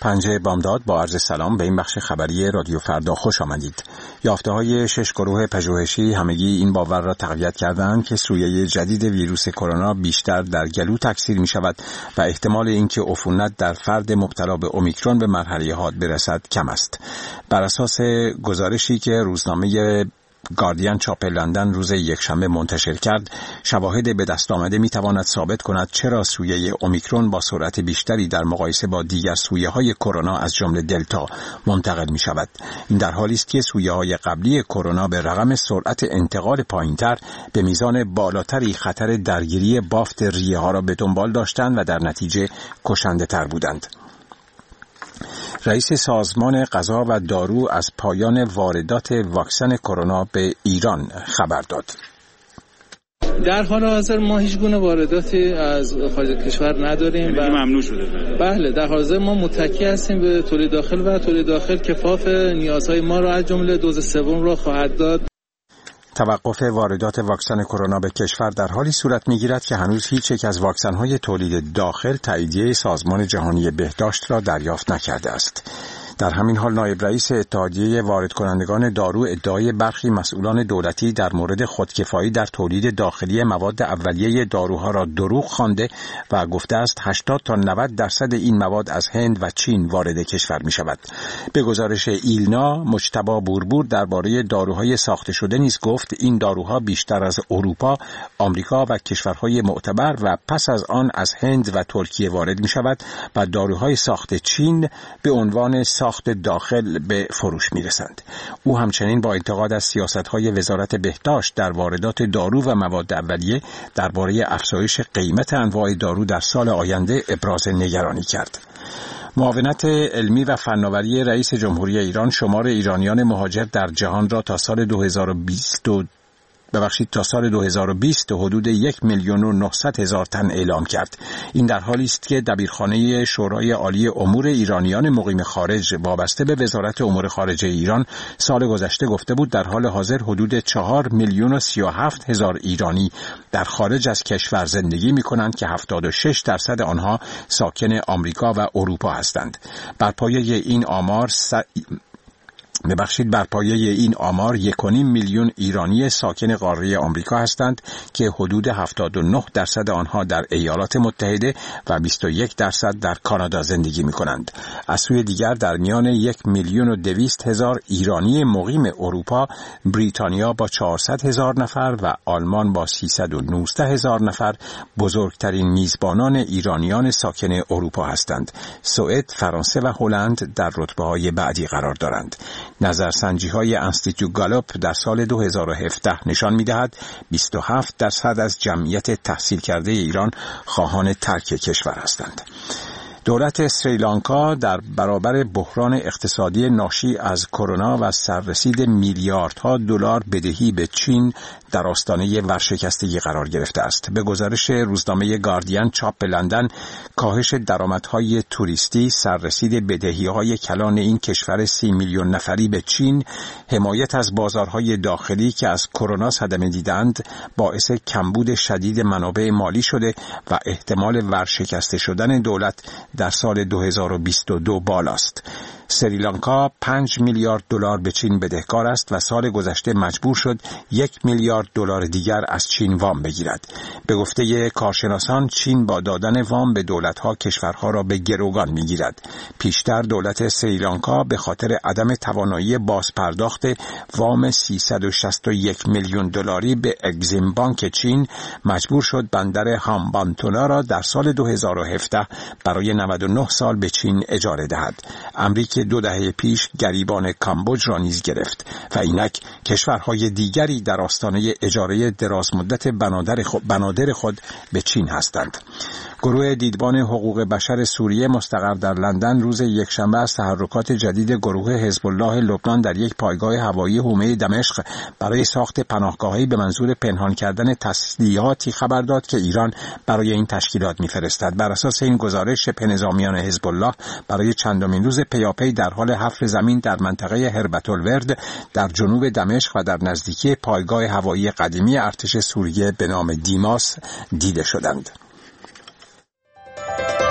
پنجه بامداد با عرض سلام به این بخش خبری رادیو فردا خوش آمدید. یافته‌های 6 گروه پژوهشی همگی این باور را تقویت کردند که سویه جدید ویروس کرونا بیشتر در گلو تکثیر می شود و احتمال اینکه عفونت در فرد مبتلا به اومیکرون به مرحله حاد برسد کم است. بر اساس گزارشی که روزنامه گاردین چاپ لندن روز یکشنبه منتشر کرد، شواهد به دست آمده می تواند ثابت کند چرا سویه اومیکرون با سرعت بیشتری در مقایسه با دیگر سویه های کرونا از جمله دلتا منتقل می شود. این در حالی است که سویه های قبلی کرونا به رغم سرعت انتقال پایینتر به میزان بالاتری خطر درگیری بافت ریه ها را به دنبال داشتند و در نتیجه کشنده تر بودند. رئیس سازمان غذا و دارو از پایان واردات واکسن کرونا به ایران خبر داد. در حال حاضر ما هیچ گونه وارداتی از خارج کشور نداریم و ممنوع شده. بله، در حال حاضر ما متکی هستیم به تولید داخل و تولید داخل کفاف نیازهای ما را از جمله دوز سوم را خواهد داد. توقف واردات واکسن کرونا به کشور در حالی صورت می‌گیرد که هنوز هیچ یک از واکسن‌های تولید داخل تاییدیه سازمان جهانی بهداشت را دریافت نکرده است. در همین حال نایب رئیس اتحادیه وارد کنندگان دارو ادعای برخی مسئولان دولتی در مورد خودکفایی در تولید داخلی مواد اولیه داروها را دروغ خوانده و گفته است 80 تا 90% این مواد از هند و چین وارد کشور می شود. به گزارش ایلنا، مجتبی بوربور درباره داروهای ساخته شده نیز گفت این داروها بیشتر از اروپا، آمریکا و کشورهای معتبر و پس از آن از هند و ترکیه وارد می شود و داروهای ساخته چین به عنوان ساخت داخل به فروش می‌رسند. او همچنین با انتقاد از سیاست‌های وزارت بهداشت در واردات دارو و مواد اولیه درباره افزایش قیمت انواع دارو در سال آینده ابراز نگرانی کرد. معاونت علمی و فناوری رئیس جمهوری ایران شمار ایرانیان مهاجر در جهان را تا سال 2020 حدود 1,900,000 تن اعلام کرد. این در حالی است که دبیرخانه شورای عالی امور ایرانیان مقیم خارج وابسته به وزارت امور خارجه ایران سال گذشته گفته بود در حال حاضر حدود 4,037,000 ایرانی در خارج از کشور زندگی می‌کنند که 76% آنها ساکن آمریکا و اروپا هستند. بر پایه این آمار 1.5 میلیون ایرانی ساکن قاره آمریکا هستند که حدود 79% آنها در ایالات متحده و 21% در کانادا زندگی می کنند. از سوی دیگر در میان 1,200,000 ایرانی مقیم اروپا، بریتانیا با 400,000 نفر و آلمان با 319,000 نفر بزرگترین میزبانان ایرانیان ساکن اروپا هستند. سوئد، فرانسه و هلند در رتبه‌های بعدی قرار دارند. نظرسنجی‌های انستیتو گالوپ در سال 2017 نشان می‌دهد 27% از جمعیت تحصیل کرده ایران خواهان ترک کشور هستند. دولت سریلانکا در برابر بحران اقتصادی ناشی از کرونا و سررسید میلیاردها دلار بدهی به چین در آستانه ورشکستگی قرار گرفته است. به گزارش روزنامه گاردین چاپ لندن، کاهش درآمدهای توریستی، سررسید بدهی‌های کلان این کشور 30 میلیون نفری به چین، حمایت از بازارهای داخلی که از کرونا صدمه دیدند، باعث کمبود شدید منابع مالی شده و احتمال ورشکسته شدن دولت در سال 2022 بالاست. سریلانکا 5 میلیارد دلار به چین بدهکار است و سال گذشته مجبور شد 1 میلیارد دلار دیگر از چین وام بگیرد. به گفته کارشناسان، چین با دادن وام به دولت‌ها کشورها را به گروگان می‌گیرد. پیشتر دولت سریلانکا به خاطر عدم توانایی بازپرداخت وام 361 میلیون دلاری به اگزیم بانک چین مجبور شد بندر هامبانتولا را در سال 2017 برای 99 سال به چین اجاره دهد. امریکا 2 دهه پیش گریبان کامبوج را نیز گرفت و اینک کشورهای دیگری در آستانه اجاره درازمدت بنادر خود به چین هستند. گروه دیدبان حقوق بشر سوریه مستقر در لندن روز یکشنبه از تحرکات جدید گروه حزب الله لبنان در یک پایگاه هوایی حومه دمشق برای ساخت پناهگاهی به منظور پنهان کردن تسلیحاتی خبر داد که ایران برای این تشکیلات می‌فرستد. بر اساس این گزارش، شبه نظامیان حزب الله برای چندمین روز پیاپی در حال حفر زمین در منطقه هربت الورد در جنوب دمشق و در نزدیکی پایگاه هوایی قدیمی ارتش سوریه به نام دیماس دیده شدند.